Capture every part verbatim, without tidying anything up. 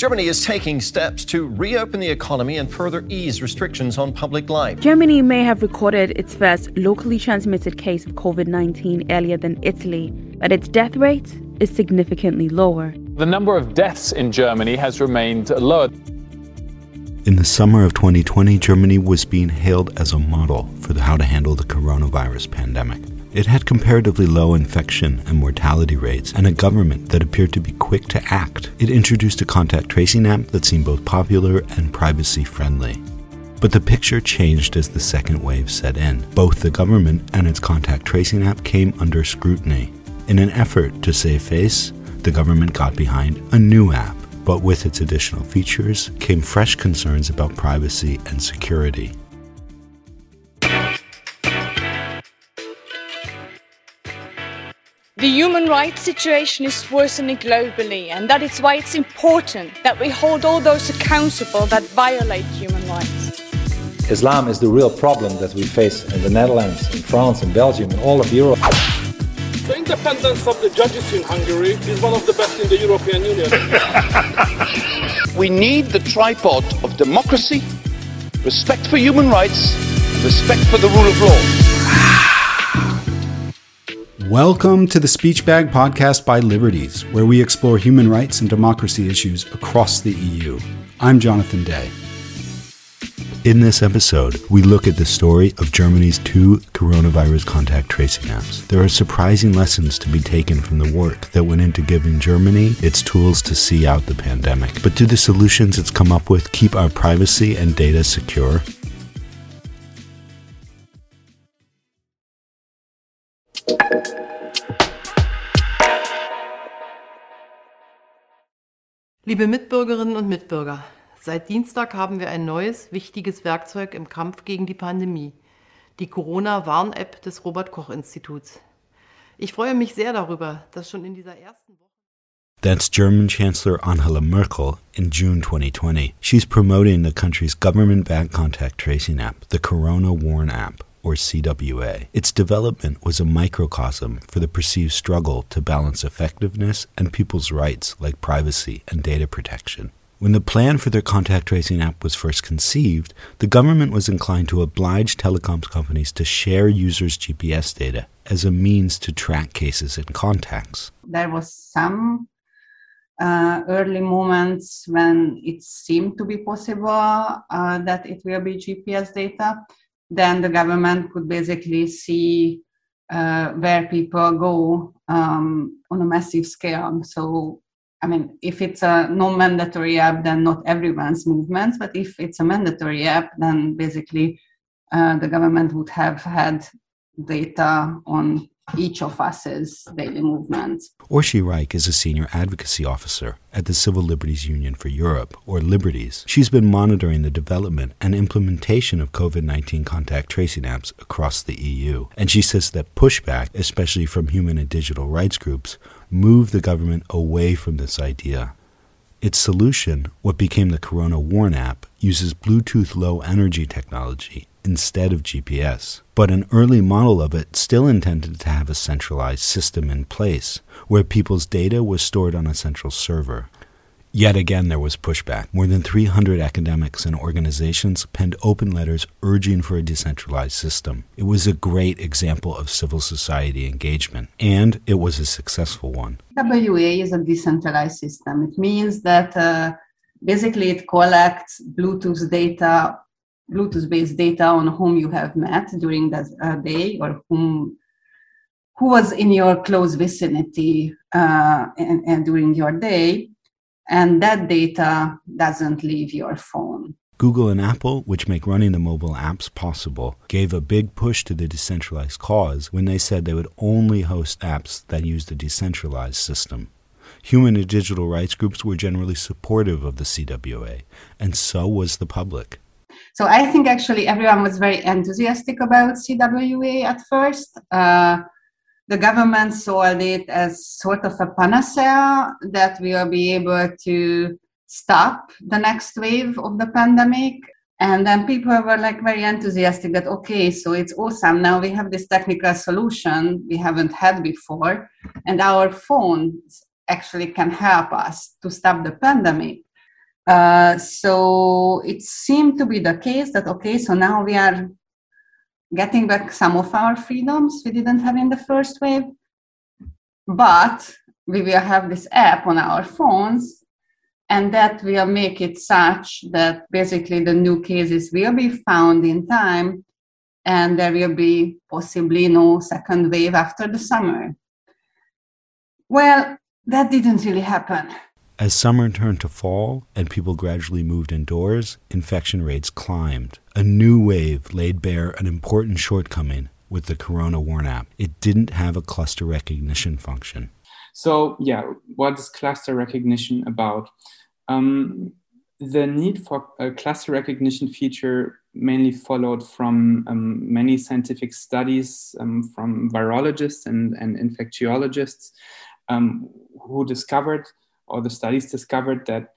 Germany is taking steps to reopen the economy and further ease restrictions on public life. Germany may have recorded its first locally transmitted case of covid nineteen earlier than Italy, but its death rate is significantly lower. The number of deaths in Germany has remained low. In the summer of twenty twenty, Germany was being hailed as a model for how to handle the coronavirus pandemic. It had comparatively low infection and mortality rates and a government that appeared to be quick to act. It introduced a contact tracing app that seemed both popular and privacy-friendly. But the picture changed as the second wave set in. Both the government and its contact tracing app came under scrutiny. In an effort to save face, the government got behind a new app. But with its additional features came fresh concerns about privacy and security. The human rights situation is worsening globally, and that is why it's important that we hold all those accountable that violate human rights. Islam is the real problem that we face in the Netherlands, in France, in Belgium, in all of Europe. The independence of the judges in Hungary is one of the best in the European Union. We need the tripod of democracy, respect for human rights, and respect for the rule of law. Welcome to the Speech Bag podcast by Liberties, where we explore human rights and democracy issues across the E U. I'm Jonathan Day. In this episode, we look at the story of Germany's two coronavirus contact tracing apps. There are surprising lessons to be taken from the work that went into giving Germany its tools to see out the pandemic. But do the solutions it's come up with keep our privacy and data secure? Liebe Mitbürgerinnen und Mitbürger, seit Dienstag haben wir ein neues, wichtiges Werkzeug im Kampf gegen die Pandemie, die Corona-Warn-App des Robert-Koch-Instituts. Ich freue mich sehr darüber, dass schon in dieser ersten Woche... That's German Chancellor Angela Merkel in June twenty twenty. She's promoting the country's government-backed contact tracing app, the Corona Warn app, or C W A. Its development was a microcosm for the perceived struggle to balance effectiveness and people's rights like privacy and data protection. When the plan for their contact tracing app was first conceived, the government was inclined to oblige telecoms companies to share users' G P S data as a means to track cases and contacts. There was some uh, early moments when it seemed to be possible uh, that it will be G P S data. Then the government could basically see uh, where people go um, on a massive scale. So, I mean, if it's a non-mandatory app, then not everyone's movements. But if it's a mandatory app, then basically uh, the government would have had data on each of us's daily movements. Orsi Reich is a senior advocacy officer at the Civil Liberties Union for Europe, or Liberties. She's been monitoring the development and implementation of covid nineteen contact tracing apps across the E U. And she says that pushback, especially from human and digital rights groups, moved the government away from this idea. Its solution, what became the Corona Warn app, uses Bluetooth Low Energy technology instead of G P S. But an early model of it still intended to have a centralized system in place, where people's data was stored on a central server. Yet again, there was pushback. More than three hundred academics and organizations penned open letters urging for a decentralized system. It was a great example of civil society engagement, and it was a successful one. W A is a decentralized system. It means that uh, basically it collects Bluetooth data Bluetooth-based data on whom you have met during that uh, day, or whom who was in your close vicinity uh, and, and during your day, and that data doesn't leave your phone. Google and Apple, which make running the mobile apps possible, gave a big push to the decentralized cause when they said they would only host apps that used a decentralized system. Human and digital rights groups were generally supportive of the C W A, and so was the public. So I think actually everyone was very enthusiastic about C W A at first. Uh, the government sold it as sort of a panacea that we will be able to stop the next wave of the pandemic. And then people were like very enthusiastic that, okay, so it's awesome. Now we have this technical solution we haven't had before, and our phones actually can help us to stop the pandemic. Uh, so it seemed to be the case that, okay, so now we are getting back some of our freedoms we didn't have in the first wave, but we will have this app on our phones, and that will make it such that basically the new cases will be found in time, and there will be possibly no second wave after the summer. Well, that didn't really happen. As summer turned to fall and people gradually moved indoors, infection rates climbed. A new wave laid bare an important shortcoming with the Corona Warn app. It didn't have a cluster recognition function. So, yeah, what is cluster recognition about? Um, the need for a cluster recognition feature mainly followed from um, many scientific studies um, from virologists and, and infectiologists um, who discovered, or the studies discovered, that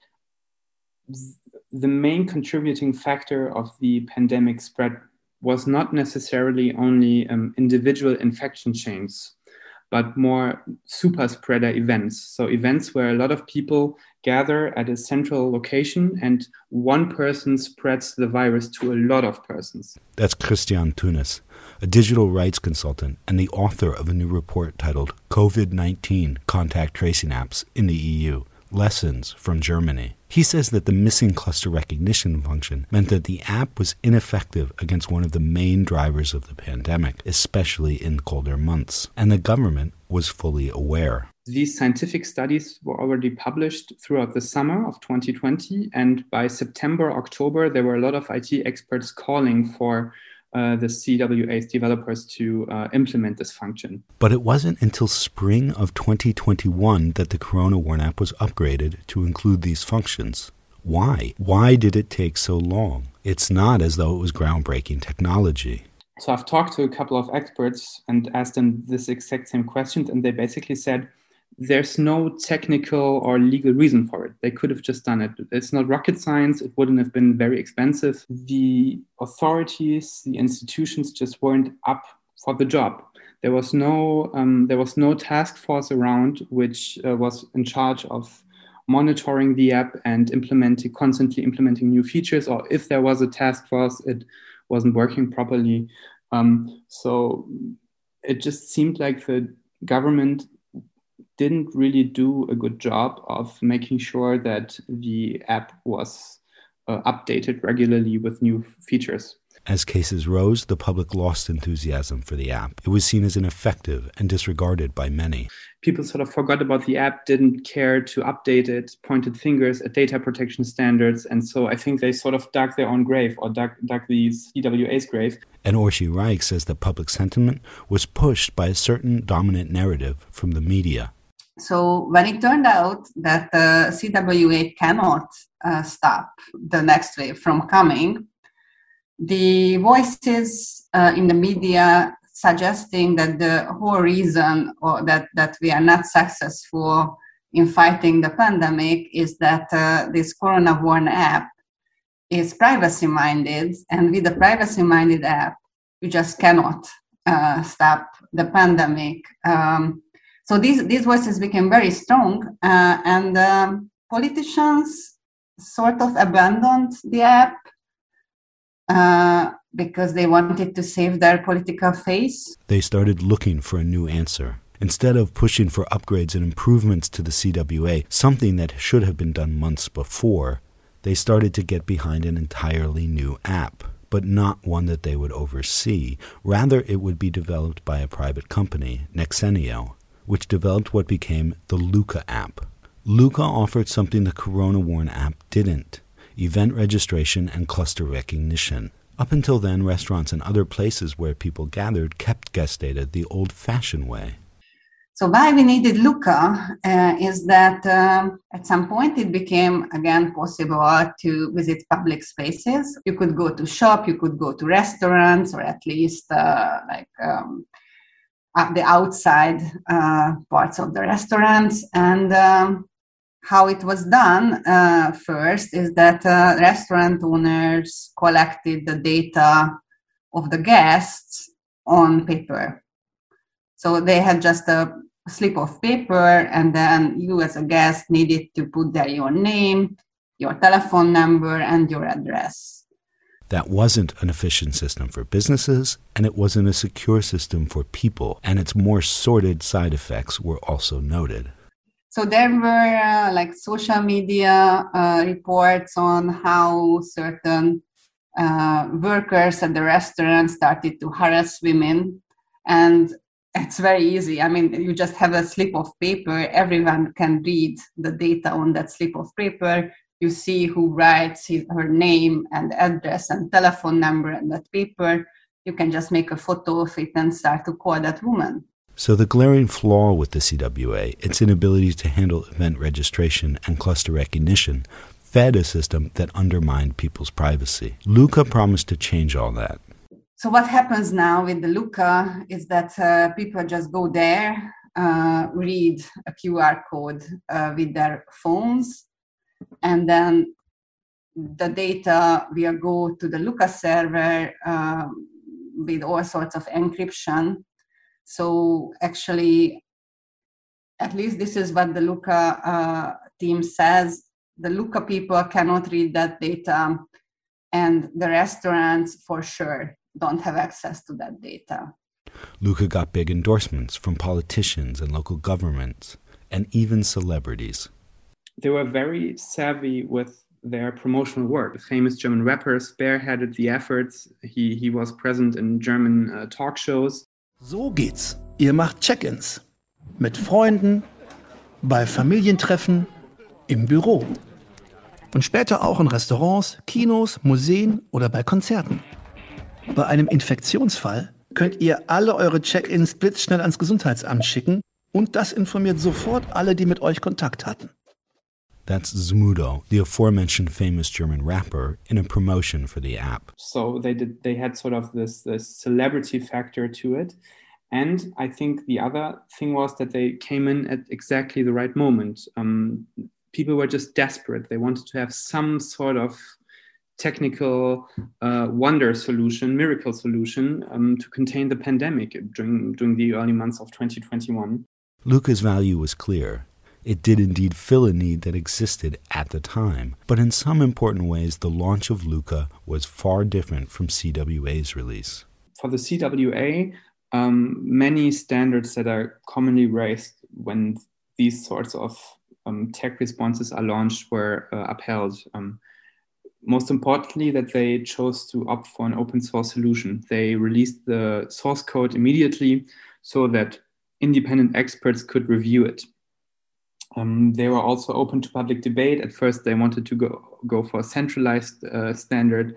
the main contributing factor of the pandemic spread was not necessarily only um, individual infection chains, but more super spreader events. So events where a lot of people gather at a central location and one person spreads the virus to a lot of persons. That's Christian Tunis, a digital rights consultant and the author of a new report titled COVID nineteen Contact Tracing Apps in the E U, Lessons from Germany. He says that the missing cluster recognition function meant that the app was ineffective against one of the main drivers of the pandemic, especially in colder months, and the government was fully aware. These scientific studies were already published throughout the summer of twenty twenty, and by September, October, there were a lot of I T experts calling for Uh, the C W A's developers to uh, implement this function. But it wasn't until spring of twenty twenty-one that the Corona Warn app was upgraded to include these functions. Why? Why did it take so long? It's not as though it was groundbreaking technology. So I've talked to a couple of experts and asked them this exact same question, and they basically said there's no technical or legal reason for it. They could have just done it. It's not rocket science. It wouldn't have been very expensive. The authorities, the institutions just weren't up for the job. There was no, um, there was no task force around which uh, was in charge of monitoring the app and implementing, constantly implementing new features. Or if there was a task force, it wasn't working properly. Um, so it just seemed like the government didn't really do a good job of making sure that the app was uh, updated regularly with new features. As cases rose, the public lost enthusiasm for the app. It was seen as ineffective and disregarded by many. People sort of forgot about the app, didn't care to update it, pointed fingers at data protection standards. And so I think they sort of dug their own grave, or dug, dug the C W A's grave. And Orsi Reich says that public sentiment was pushed by a certain dominant narrative from the media. So when it turned out that the C W A cannot uh, stop the next wave from coming, the voices uh, in the media suggesting that the whole reason or that, that we are not successful in fighting the pandemic is that uh, this Corona Warn app is privacy-minded, and with the privacy-minded app, you just cannot uh, stop the pandemic. Um, so these, these voices became very strong, uh, and um, politicians sort of abandoned the app Uh, because they wanted to save their political face. They started looking for a new answer. Instead of pushing for upgrades and improvements to the C W A, something that should have been done months before, they started to get behind an entirely new app, but not one that they would oversee. Rather, it would be developed by a private company, Nexenio, which developed what became the Luca app. Luca offered something the Corona Warn app didn't: event registration and cluster recognition. Up until then, restaurants and other places where people gathered kept guest data the old-fashioned way. So why we needed Luca uh, is that um, at some point it became, again, possible to visit public spaces. You could go to shop, you could go to restaurants, or at least uh, like um, at the outside uh, parts of the restaurants. And um, how it was done uh, first is that uh, restaurant owners collected the data of the guests on paper. So they had just a slip of paper, and then you as a guest needed to put there your name, your telephone number, and your address. That wasn't an efficient system for businesses, and it wasn't a secure system for people, and its more sordid side effects were also noted. So there were uh, like social media uh, reports on how certain uh, workers at the restaurant started to harass women. And it's very easy. I mean, you just have a slip of paper. Everyone can read the data on that slip of paper. You see who writes his, her name and address and telephone number on that paper. You can just make a photo of it and start to call that woman. So the glaring flaw with the C W A, its inability to handle event registration and cluster recognition, fed a system that undermined people's privacy. Luca promised to change all that. So what happens now with the Luca is that uh, people just go there, uh, read a Q R code uh, with their phones, and then the data will go to the Luca server uh, with all sorts of encryption. So actually, at least this is what the Luca uh, team says. The Luca people cannot read that data, and the restaurants for sure don't have access to that data. Luca got big endorsements from politicians and local governments, and even celebrities. They were very savvy with their promotional work. The famous German rapper spearheaded the efforts. He, he was present in German uh, talk shows. So geht's. Ihr macht Check-ins. Mit Freunden, bei Familientreffen, im Büro. Und später auch in Restaurants, Kinos, Museen oder bei Konzerten. Bei einem Infektionsfall könnt ihr alle eure Check-ins blitzschnell ans Gesundheitsamt schicken und das informiert sofort alle, die mit euch Kontakt hatten. That's Zmudo, the aforementioned famous German rapper, in a promotion for the app. So they did. They had sort of this, this celebrity factor to it. And I think the other thing was that they came in at exactly the right moment. Um, people were just desperate. They wanted to have some sort of technical uh, wonder solution, miracle solution um, to contain the pandemic during, during the early months of twenty twenty-one. Luca's value was clear. It did indeed fill a need that existed at the time, but in some important ways, the launch of Luca was far different from C W A's release. For the C W A, um, many standards that are commonly raised when these sorts of um, tech responses are launched were uh, upheld. Um, most importantly, that they chose to opt for an open source solution. They released the source code immediately so that independent experts could review it. Um, they were also open to public debate. At first, they wanted to go, go for a centralized uh, standard,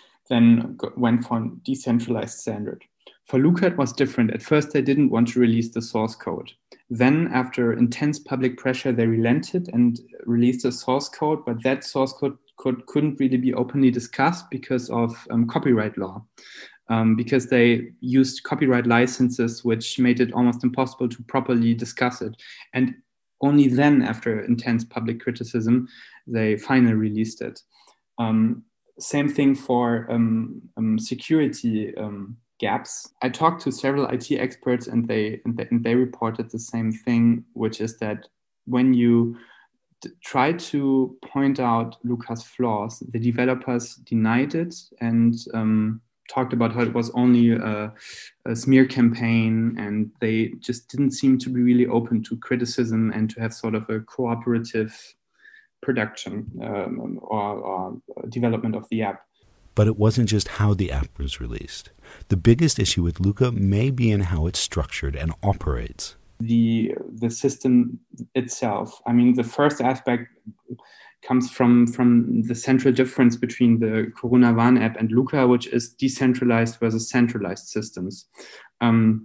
then go, went for a decentralized standard. For Luca, it was different. At first, they didn't want to release the source code. Then, after intense public pressure, they relented and released a source code, but that source code could, couldn't really be openly discussed because of um, copyright law. Um, because they used copyright licenses, which made it almost impossible to properly discuss it. And only then, after intense public criticism, they finally released it. Um, same thing for um, um, security um, gaps. I talked to several I T experts and they, and they, and they reported the same thing, which is that when you d- try to point out Luca's flaws, the developers denied it and um, talked about how it was only a, a smear campaign, and they just didn't seem to be really open to criticism and to have sort of a cooperative production um, or, or development of the app. But it wasn't just how the app was released. The biggest issue with Luca may be in how it's structured and operates. The, the system itself. I mean, the first aspect comes from, from the central difference between the Corona Warn app and Luca, which is decentralized versus centralized systems. Um,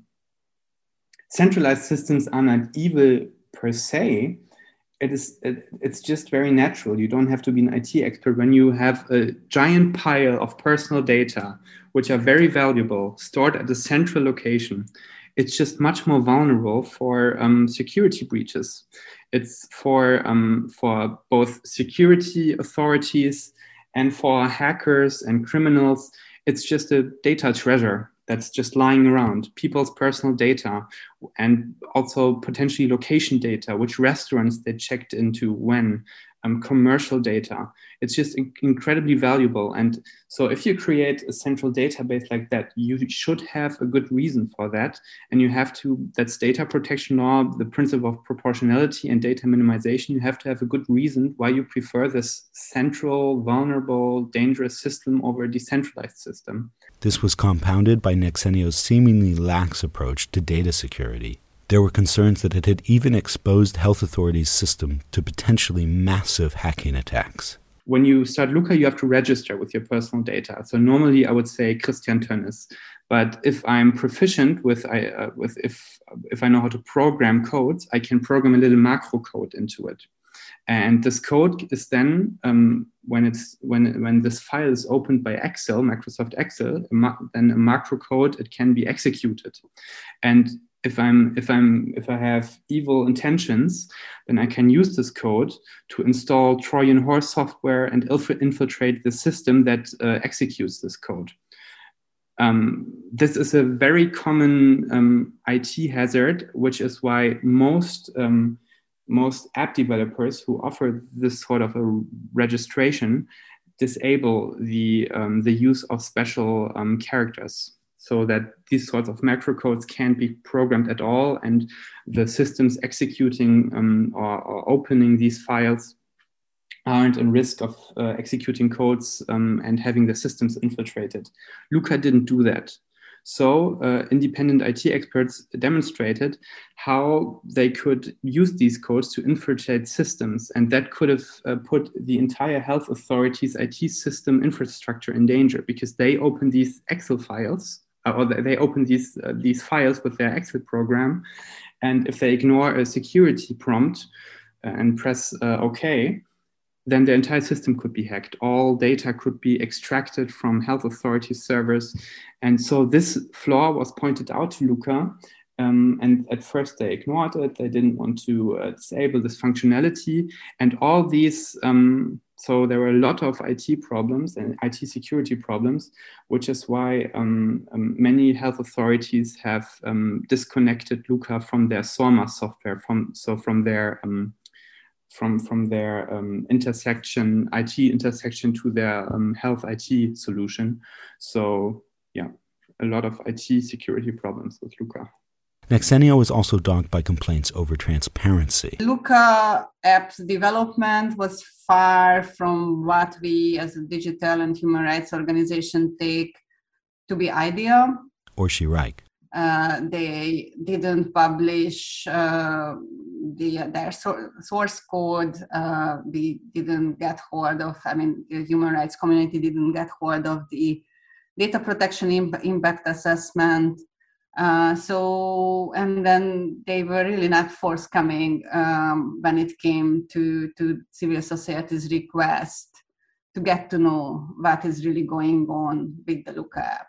centralized systems are not evil per se. It is, it, it's just very natural. You don't have to be an I T expert. When you have a giant pile of personal data, which are very valuable, stored at a central location, it's just much more vulnerable for um, security breaches. It's for, um, for both security authorities and for hackers and criminals. It's just a data treasure that's just lying around, people's personal data, and also potentially location data, which restaurants they checked into when, um, commercial data. It's just in- incredibly valuable. And so if you create a central database like that, you should have a good reason for that. And you have to, that's data protection law, the principle of proportionality and data minimization. You have to have a good reason why you prefer this central, vulnerable, dangerous system over a decentralized system. This was compounded by Nexenio's seemingly lax approach to data security. There were concerns that it had even exposed health authorities' system to potentially massive hacking attacks. When you start Luca, you have to register with your personal data. So normally I would say Christian Tönnes. But if I'm proficient with, I, uh, with if, if I know how to program codes, I can program a little macro code into it. And this code is then, um, when it's when when this file is opened by Excel, Microsoft Excel, a ma- then a macro code, it can be executed. And if I'm if I'm if I have evil intentions, then I can use this code to install Trojan horse software and inf- infiltrate the system that uh, executes this code. Um, this is a very common um, I T hazard, which is why most um, most app developers who offer this sort of a registration disable the um, the use of special um, characters, so that these sorts of macro codes can't be programmed at all, and the systems executing um, or, or opening these files aren't in risk of uh, executing codes um, and having the systems infiltrated. Luca didn't do that. So uh, independent I T experts demonstrated how they could use these codes to infiltrate systems, and that could have uh, put the entire health authority's I T system infrastructure in danger, because they open these Excel files, uh, or they open these uh, these files with their Excel program, and if they ignore a security prompt uh, and press uh, OK, then the entire system could be hacked. All data could be extracted from health authority servers. And so this flaw was pointed out to Luca. Um, and at first they ignored it. They didn't want to uh, disable this functionality. And all these, um, so there were a lot of I T problems and I T security problems, which is why um, um, many health authorities have um, disconnected Luca from their SORMA software, from so from their um, from from their um, intersection, I T intersection to their um, health I T solution. So yeah, a lot of I T security problems with Luca. Nexenio was also dogged by complaints over transparency. Luca app's development was far from what we as a digital and human rights organization take to be ideal. Orshi Reich. Uh, they didn't publish uh, the, their so- source code. Uh, we didn't get hold of, I mean, the human rights community didn't get hold of the data protection imp- impact assessment. Uh, so, and then they were really not forthcoming um, when it came to, to civil society's request to get to know what is really going on with the Luca app.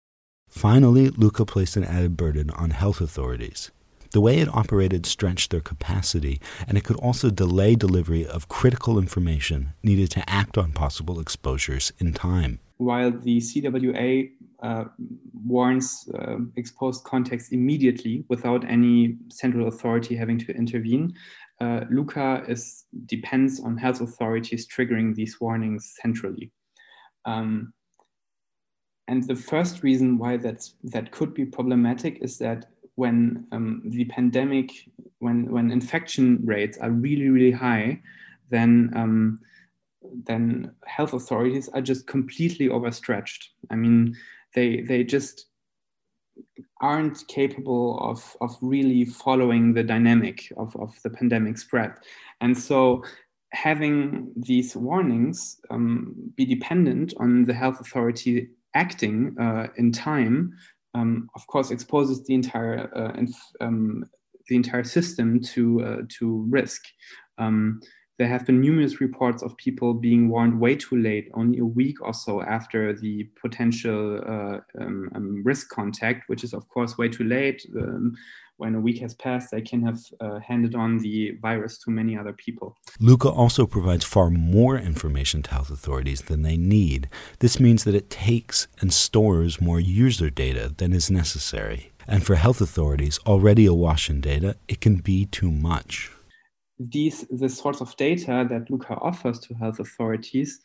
Finally, Luca placed an added burden on health authorities. The way it operated stretched their capacity, and it could also delay delivery of critical information needed to act on possible exposures in time. While the C W A uh, warns uh, exposed contacts immediately without any central authority having to intervene, uh, Luca is, depends on health authorities triggering these warnings centrally. Um, And the first reason why that's, that could be problematic is that when um, the pandemic, when, when infection rates are really, really high, then, um, then health authorities are just completely overstretched. I mean, they, they just aren't capable of, of really following the dynamic of, of the pandemic spread. And so having these warnings um, be dependent on the health authority acting uh, in time, um, of course, exposes the entire uh, inf- um, the entire system to uh, to risk. Um, there have been numerous reports of people being warned way too late, only a week or so after the potential uh, um, um, risk contact, which is of course way too late. Um, when a week has passed, they can have uh, handed on the virus to many other people. Luca also provides far more information to health authorities than they need. This means that it takes and stores more user data than is necessary. And for health authorities already awash in data, it can be too much. these the sorts of data that Luca offers to health authorities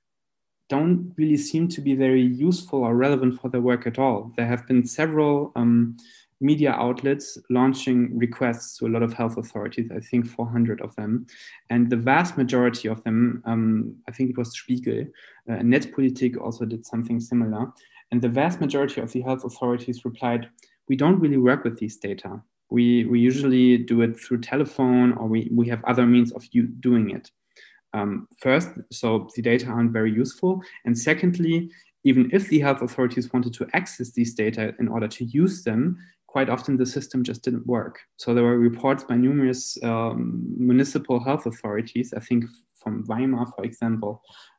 don't really seem to be very useful or relevant for their work at all. There have been several um, media outlets launching requests to a lot of health authorities, I think four hundred of them. And the vast majority of them, um, I think it was Spiegel, uh, Netzpolitik also did something similar. And the vast majority of the health authorities replied, we don't really work with these data. We, we usually do it through telephone, or we, we have other means of you doing it. Um, first, so the data aren't very useful. And secondly, even if the health authorities wanted to access these data in order to use them, quite often the system just didn't work. So there were reports by numerous um, municipal health authorities, I think from Weimar, for example,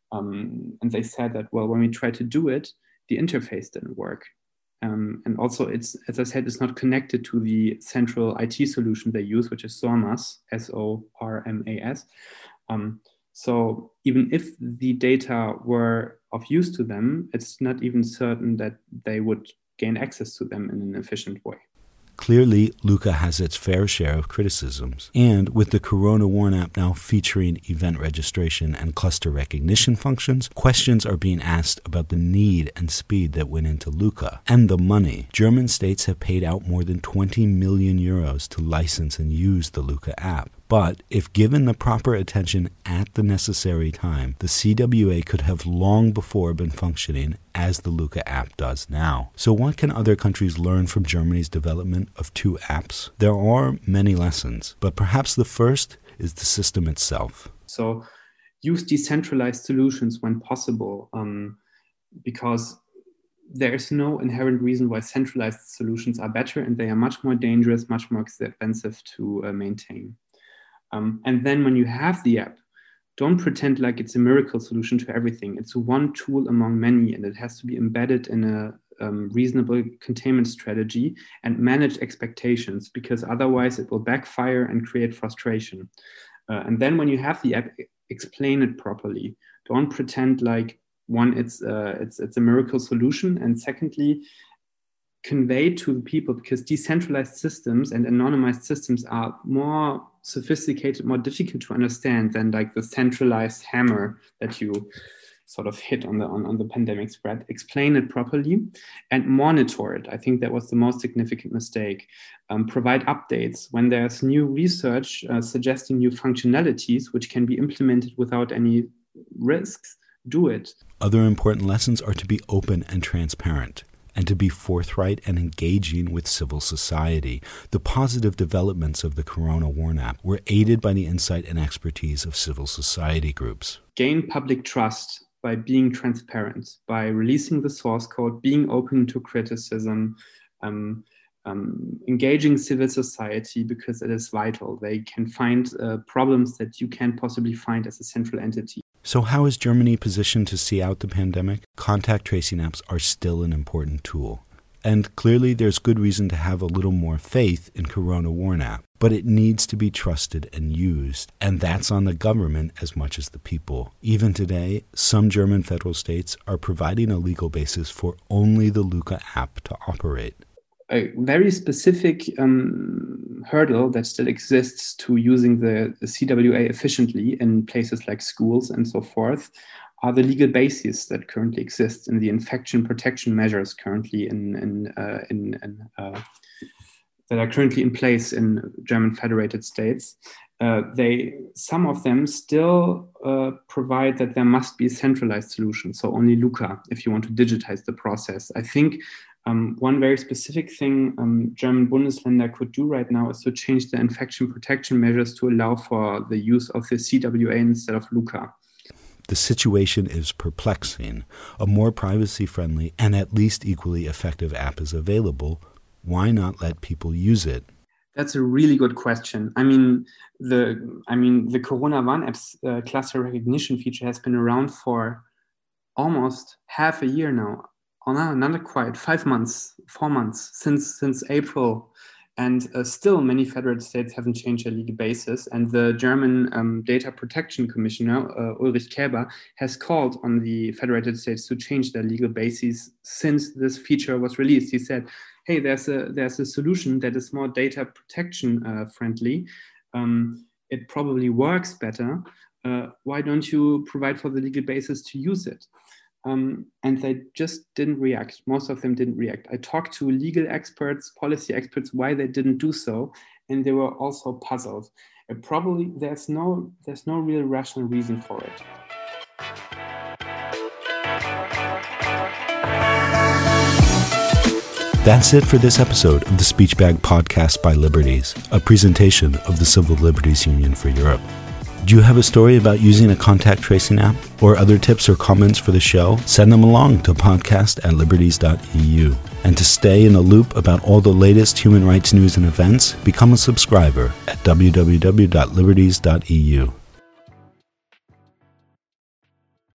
um, and they said that, well, when we tried to do it, the interface didn't work. Um, and also, it's, as I said, it's not connected to the central I T solution they use, which is SORMAS, S O R M A S. Um, so even if the data were of use to them, it's not even certain that they would gain access to them in an efficient way. Clearly, Luca has its fair share of criticisms. And with the Corona Warn app now featuring event registration and cluster recognition functions, questions are being asked about the need and speed that went into Luca and the money. German states have paid out more than twenty million euros to license and use the Luca app. But if given the proper attention at the necessary time, the C W A could have long before been functioning as the Luca app does now. So what can other countries learn from Germany's development of two apps? There are many lessons, but perhaps the first is the system itself. So use decentralized solutions when possible, um, because there is no inherent reason why centralized solutions are better, and they are much more dangerous, much more expensive to uh, maintain. Um, and then when you have the app, don't pretend like it's a miracle solution to everything. It's one tool among many, and it has to be embedded in a um, reasonable containment strategy and manage expectations, because otherwise it will backfire and create frustration. Uh, and then when you have the app, explain it properly. Don't pretend like, one, it's, uh, it's, it's a miracle solution, and secondly, convey to the people, because decentralized systems and anonymized systems are more sophisticated, more difficult to understand than like the centralized hammer that you sort of hit on the on, on the pandemic spread. Explain it properly and monitor it. I think that was the most significant mistake. Um, provide updates when there's new research uh, suggesting new functionalities which can be implemented without any risks. Do it. Other important lessons are to be open and transparent, and to be forthright and engaging with civil society. The positive developments of the Corona Warn app were aided by the insight and expertise of civil society groups. Gain public trust by being transparent, by releasing the source code, being open to criticism, um, um, engaging civil society, because it is vital. They can find uh, problems that you can't possibly find as a central entity. So how is Germany positioned to see out the pandemic? Contact tracing apps are still an important tool. And clearly there's good reason to have a little more faith in Corona Warn app, but it needs to be trusted and used. And that's on the government as much as the people. Even today, some German federal states are providing a legal basis for only the Luca app to operate. A very specific um, hurdle that still exists to using the, the C W A efficiently in places like schools and so forth are the legal bases that currently exist in the infection protection measures currently in, in, uh, in, in uh, that are currently in place in German federated states. Uh, they, some of them still uh, provide that there must be a centralized solution, so only Luca if you want to digitize the process. I think Um, one very specific thing um, German Bundesländer could do right now is to change the infection protection measures to allow for the use of the C W A instead of Luca. The situation is perplexing. A more privacy-friendly and at least equally effective app is available. Why not let people use it? That's a really good question. I mean, the I mean the Corona Warn app's uh, cluster recognition feature has been around for almost half a year now. Oh no, not quite, five months, four months since since April. And uh, still many federal states haven't changed their legal basis. And the German um, Data Protection Commissioner, uh, Ulrich Käber, has called on the federated states to change their legal bases since this feature was released. He said, hey, there's a, there's a solution that is more data protection uh, friendly. Um, it probably works better. Uh, why don't you provide for the legal basis to use it? Um, and they just didn't react. Most of them didn't react. I talked to legal experts, policy experts, why they didn't do so, and they were also puzzled. Uh, probably there's no, there's no real rational reason for it. That's it for this episode of the Speechbag Podcast by Liberties, a presentation of the Civil Liberties Union for Europe. Do you have a story about using a contact tracing app or other tips or comments for the show? Send them along to podcast at liberties dot e u. And to stay in the loop about all the latest human rights news and events, become a subscriber at w w w dot liberties dot e u.